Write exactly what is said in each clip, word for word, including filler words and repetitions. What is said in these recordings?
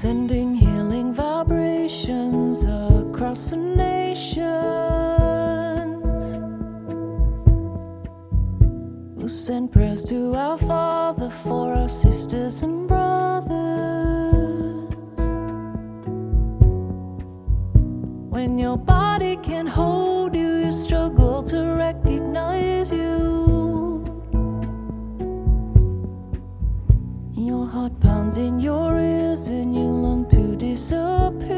sending healing vibrations across the nations. We'll send prayers to our Father for our sisters and brothers. When your body can't hold you, you struggle to recognize you. Your heart pounds in your ears and you long to disappear.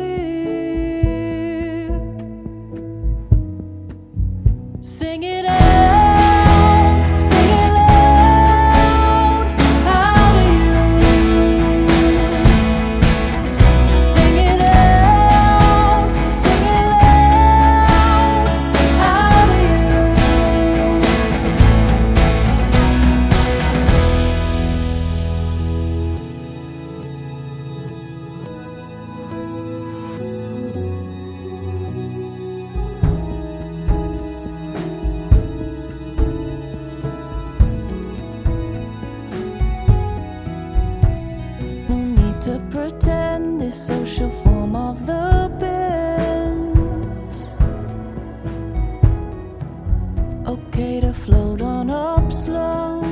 Sing it out, sing it loud, how do you? Sing it out, sing it loud, how do you? No need to pretend this social form of the bends. Okay to float on up slow.